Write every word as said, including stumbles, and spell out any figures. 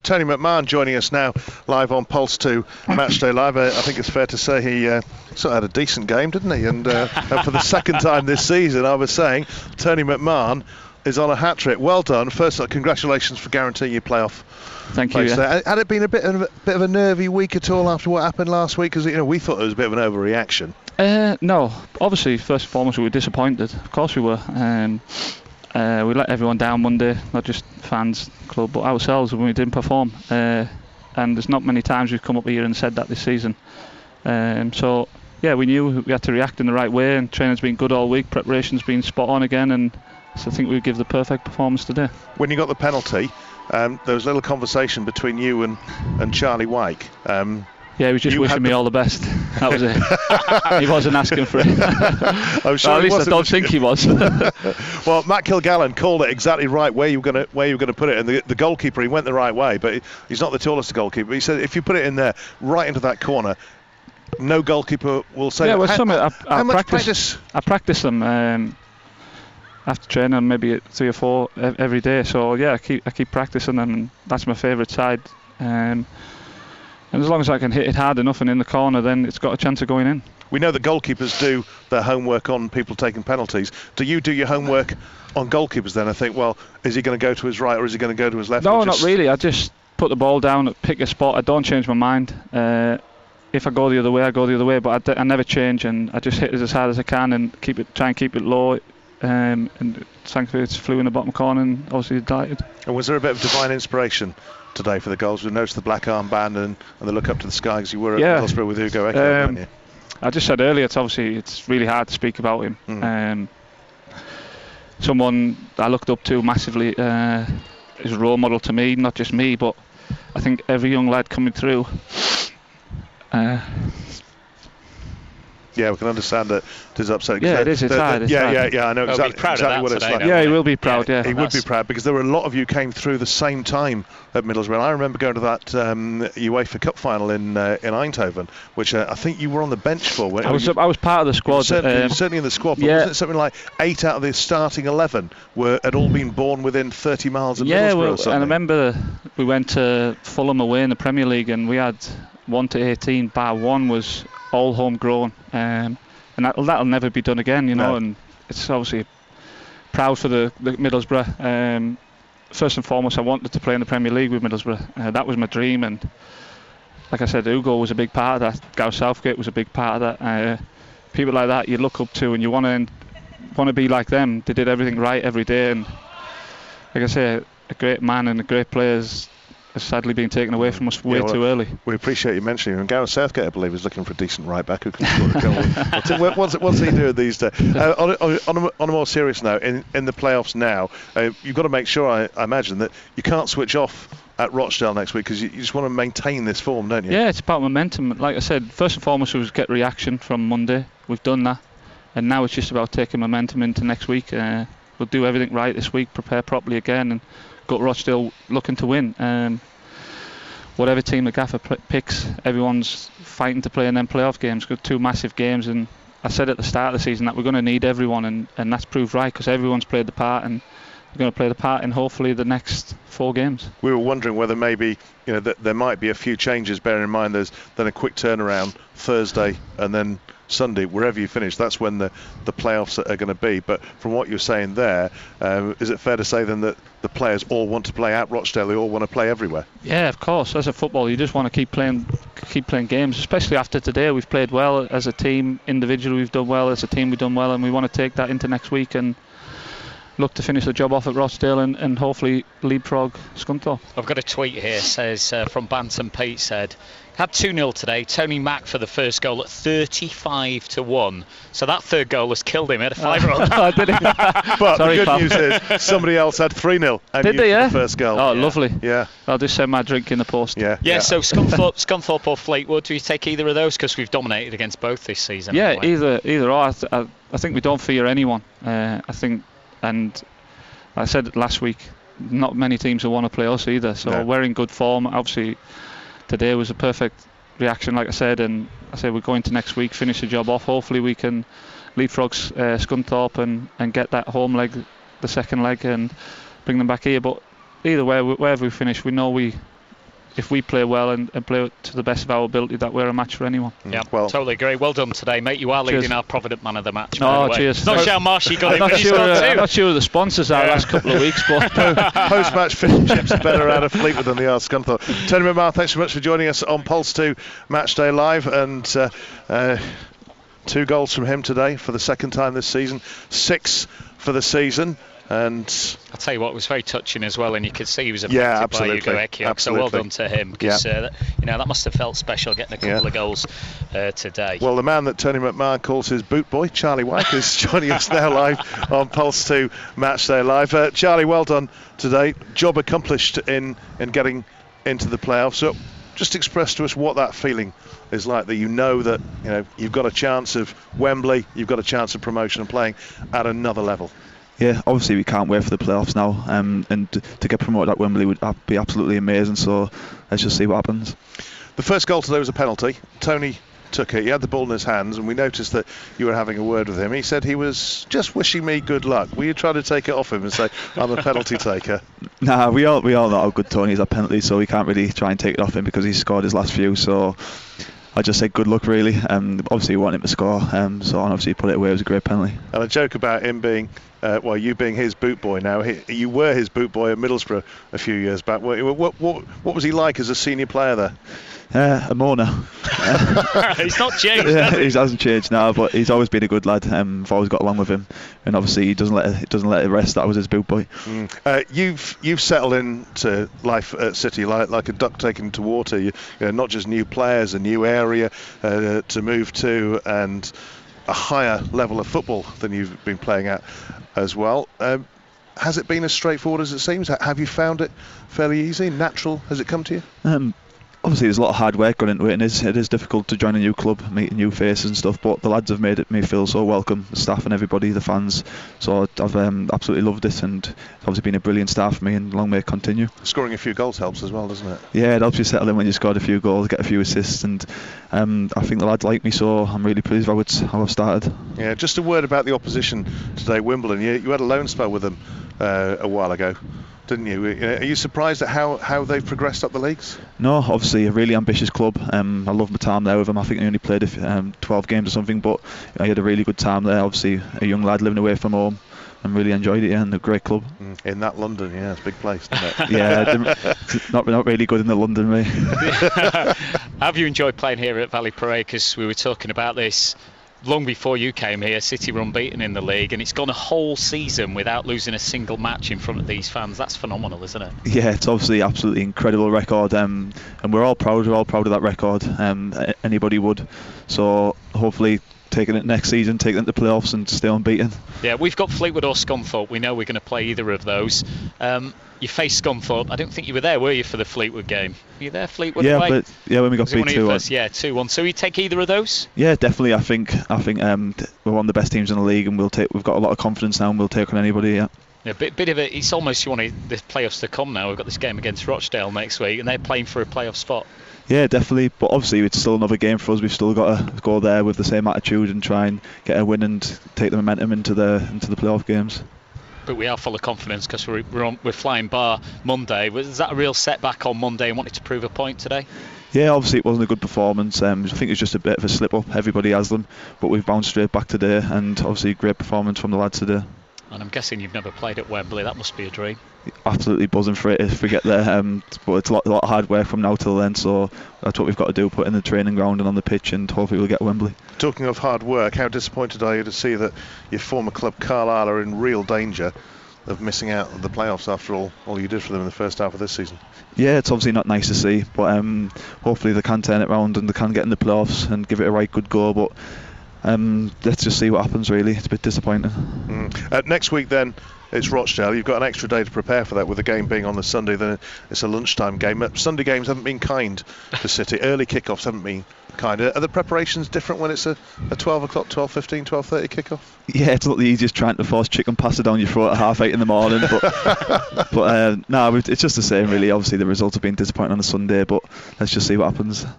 Tony McMahon joining us now live on Pulse two Matchday Live. Uh, I think it's fair to say he uh, sort of had a decent game, didn't he? And, uh, and for the second time this season, I was saying Tony McMahon is on a hat-trick. Well done. First, uh, congratulations for guaranteeing your playoff. Thank you. Yeah. Had it been a bit of a bit of a nervy week at all after what happened last week? Because you know we thought it was a bit of an overreaction. Uh, no, obviously, first and foremost, we were disappointed. Of course, we were. Um, uh, we let everyone down Monday, not just fans, club, but ourselves when we didn't perform. Uh, and there's not many times we've come up here and said that this season. Um, so yeah, we knew we had to react in the right way, and training's been good all week. Preparation's been spot on again, and so I think we give the perfect performance today. When you got the penalty, um, there was a little conversation between you and, and Charlie Wyke. Um, yeah, he was just wishing me all the best. That was it. He wasn't asking for it. I'm sure well, at least wasn't. I don't think he was. Well, Matt Kilgallen called it exactly right where you were going to where you were going to put it, and the, the goalkeeper, he went the right way, but he's not the tallest goalkeeper. He said if you put it in there, right into that corner, no goalkeeper will say. Yeah, well, how, some I, I how much practice, practice? I practice them. Um, after training, maybe three or four every day. So yeah, I keep I keep practicing them, and that's my favourite side. Um, and as long as I can hit it hard enough and in the corner, then it's got a chance of going in. We know that goalkeepers do their homework on people taking penalties. Do you do your homework on goalkeepers then? I think, well, is he going to go to his right or is he going to go to his left? No, not really. I just put the ball down, pick a spot. I don't change my mind. Uh, if I go the other way, I go the other way. But I, d- I never change, and I just hit it as hard as I can and keep it, try and keep it low. Um, and thankfully it flew in the bottom corner, and obviously delighted. And was there a bit of divine inspiration today for the goals? We noticed the black armband and, and the look up to the sky as you were at yeah. Middlesbrough with Hugo Echo, um, weren't you? I just said earlier, it's obviously it's really hard to speak about him. Mm. Um, someone I looked up to massively, uh, is a role model to me, not just me, but I think every young lad coming through. Uh, Yeah, we can understand that it is upsetting. Yeah, it is. It's the, the, hard. It's yeah, hard. yeah, yeah. I know He'll exactly, be proud exactly of what that it's today, like. yeah, he will be proud. Yeah, he would be proud because there were a lot of you came through the same time at Middlesbrough. I remember going to that um, UEFA Cup final in uh, in Eindhoven, which uh, I think you were on the bench for. I was. You, I was part of the squad. Certainly, um, certainly in the squad. But yeah. wasn't it something like eight out of the starting eleven were had all been born within thirty miles of yeah, Middlesbrough? well, or something? and I remember we went to Fulham away in the Premier League, and we had one to eighteen. Bar one was all homegrown. Um, And that, that'll never be done again, you know. No. And it's obviously proud for the, the Middlesbrough. Um, first and foremost, I wanted to play in the Premier League with Middlesbrough. Uh, that was my dream, and like I said, Hugo was a big part of that. Gareth Southgate was a big part of that. Uh, people like that you look up to, and you want to want to be like them. They did everything right every day, and like I say, a great man and a great players. Has sadly been taken away from us way yeah, well, too early. We appreciate you mentioning him. And Gareth Southgate, I believe, is looking for a decent right back who can score a goal. what's, what's he doing these days? Uh, on, a, on, a, on a more serious note, in, in the playoffs now, uh, you've got to make sure, I, I imagine, that you can't switch off at Rochdale next week because you, you just want to maintain this form, don't you? Yeah, it's about momentum. Like I said, first and foremost was get reaction from Monday. We've done that, and now it's just about taking momentum into next week. Uh, we'll do everything right this week, prepare properly again, and go to Rochdale looking to win. Um, whatever team the gaffer p- picks, everyone's fighting to play in them playoff games. Got two massive games, and I said at the start of the season that we're going to need everyone, and, and that's proved right because everyone's played the part, and we're going to play the part in hopefully the next four games. We were wondering whether maybe you know that there might be a few changes, bearing in mind there's then a quick turnaround Thursday and then Sunday, wherever you finish, that's when the, the playoffs are going to be. But from what you're saying there, um, is it fair to say then that the players all want to play at Rochdale? They all want to play everywhere? Yeah, of course. As a footballer, you just want to keep playing, keep playing games. Especially after today, we've played well as a team. Individually, we've done well. As a team, we've done well, and we want to take that into next week and look to finish the job off at Rochdale and, and hopefully leapfrog Scunthorpe. I've got a tweet here, says uh, from Bantam Pete said, had two nil today, Tony Mack for the first goal at thirty-five to one. So that third goal has killed him. He had a fiver on that. Did it? But Sorry, the good pal. news is somebody else had three nil and Did you they, yeah? the first goal. Oh, yeah. lovely. Yeah. I'll just send my drink in the post. Yeah. Yeah, yeah. so Scunthorpe, Scunthorpe or Fleetwood, do you take either of those? Because we've dominated against both this season. Yeah, anyway. either either or. I, th- I, I think we don't fear anyone. Uh, I think, and I said last week, not many teams will want to play us either. So no. we're in good form. Obviously, today was a perfect reaction, like I said, and I said we're going to next week, finish the job off. Hopefully, we can leapfrog uh, Scunthorpe and, and get that home leg, the second leg, and bring them back here. But either way, wherever we finish, we know we if we play well and, and play to the best of our ability, that we're a match for anyone. Mm. Yeah, well, totally agree. Well done today, mate. You are leading cheers. Our Provident Man of the Match. Oh, cheers. It's not Sean Marshy got it, not but sure, he's got uh, two. I'm not sure who the sponsors are yeah. last couple of weeks, but post-match fish and chips are better out of Fleetwood than they are Scunthorpe. Tony McMahon, thanks so much for joining us on Pulse two Matchday Live, and uh, uh, two goals from him today for the second time this season, six for the season. And I'll tell you what, it was very touching as well, and you could see he was affected yeah, by Hugo Ekiok, so well done to him, because yeah. uh, that, you know, that must have felt special getting a couple yeah. of goals uh, today. Well, the man that Tony McMahon calls his boot boy, Charlie Wyke, is joining us now live on Pulse two Matchday Live. Uh, Charlie, well done today. Job accomplished in, in getting into the playoffs. So just express to us what that feeling is like, that you know that you know you've got a chance of Wembley, you've got a chance of promotion and playing at another level. Yeah, obviously we can't wait for the playoffs now, um, and to get promoted at Wembley would be absolutely amazing, so let's just see what happens. The first goal today was a penalty. Tony took it, he had the ball in his hands, and we noticed that you were having a word with him. He said he was just wishing me good luck. Were you trying to take it off him and say, I'm a penalty taker? Nah, we all we all know how good Tony is at penalties, so we can't really try and take it off him because he's scored his last few, so I just said good luck really. Um, obviously we want him to score, um, so obviously he put it away. It was a great penalty. And a joke about him being Uh, well, you being his boot boy now. He, you were his boot boy at Middlesbrough a few years back. What, what, what, what was he like as a senior player there? Uh, a moaner. He's not changed. Yeah, he? he hasn't changed now, but he's always been a good lad. Um, I've always got along with him, and obviously he doesn't let it, doesn't let it rest. That was his boot boy. Mm. Uh, you've you've settled into life at City like like a duck taken to water. You, you know, not just new players, a new area uh, to move to, and a higher level of football than you've been playing at as well. Um, has it been as straightforward as it seems? Have you found it fairly easy, natural? Has it come to you? Um, obviously there's a lot of hard work gone into it, and it is, it is difficult to join a new club, meet new faces and stuff, but the lads have made it me feel so welcome, the staff and everybody, the fans, so I've um, absolutely loved it, and it's obviously been a brilliant start for me, and long may it continue. Scoring a few goals helps as well, doesn't it? Yeah, it helps you settle in when you scored a few goals, get a few assists, and um, I think the lads like me, so I'm really pleased with how, it's, how I've started. Yeah, just a word about the opposition today, Wimbledon. You, you had a loan spell with them uh, a while ago, didn't you? Are you surprised at how, how they've progressed up the leagues? No, obviously a really ambitious club. Um, I love my time there with them. I think I only played um, twelve games or something, but I had a really good time there. Obviously a young lad living away from home, and really enjoyed it, yeah, and a great club. Mm, in that London, yeah, it's a big place, isn't it? Yeah, not not really good in the London way. Have you enjoyed playing here at Valley Parade? Because we were talking about this long before you came here. City were unbeaten in the league, and it's gone a whole season without losing a single match in front of these fans. That's phenomenal, isn't it? Yeah, it's obviously absolutely incredible record, um, and we're all proud. We're all proud of that record. Um, anybody would. So hopefully, taking it next season, taking it to playoffs and stay unbeaten. Yeah, we've got Fleetwood or Scunthorpe. We know we're going to play either of those. Um, you faced Scunthorpe. I don't think you were there, were you, for the Fleetwood game? Were you there, Fleetwood? Yeah, away? but yeah, when we got beat two one. Yeah, two one. So you take either of those? Yeah, definitely. I think I think um, we're one of the best teams in the league, and we'll take. We've got a lot of confidence now, and we'll take on anybody. Yeah. Yeah, bit bit of a. It's almost you want the playoffs to come now. We've got this game against Rochdale next week, and they're playing for a playoff spot. Yeah, definitely. But obviously, it's still another game for us. We've still got to go there with the same attitude and try and get a win and take the momentum into the into the playoff games. But we are full of confidence because we're we're, on, we're flying bar Monday. Was that a real setback on Monday and wanted to prove a point today? Yeah, obviously it wasn't a good performance. Um, I think it's just a bit of a slip up. Everybody has them, but we've bounced straight back today, and obviously great performance from the lads today. And I'm guessing you've never played at Wembley. That must be a dream. Absolutely buzzing for it if we get there. Um, but it's a lot, a lot of hard work from now till then. So that's what we've got to do: put in the training ground and on the pitch, and hopefully we'll get Wembley. Talking of hard work, how disappointed are you to see that your former club Carlisle are in real danger of missing out on the playoffs after all all you did for them in the first half of this season? Yeah, it's obviously not nice to see, but um, hopefully they can turn it around and they can get in the playoffs and give it a right good go. But um, let's just see what happens. Really, it's a bit disappointing. Mm. Uh, next week then, it's Rochdale. You've got an extra day to prepare for that, with the game being on the Sunday. Then it's a lunchtime game. Sunday games haven't been kind to City. Early kickoffs haven't been kind. Are the preparations different when it's a, a twelve o'clock, twelve fifteen, twelve thirty kickoff? Yeah, it's not the easiest trying to force chicken pasta down your throat at half eight in the morning. But but uh, no, it's just the same really. Obviously the results have been disappointing on a Sunday, but let's just see what happens.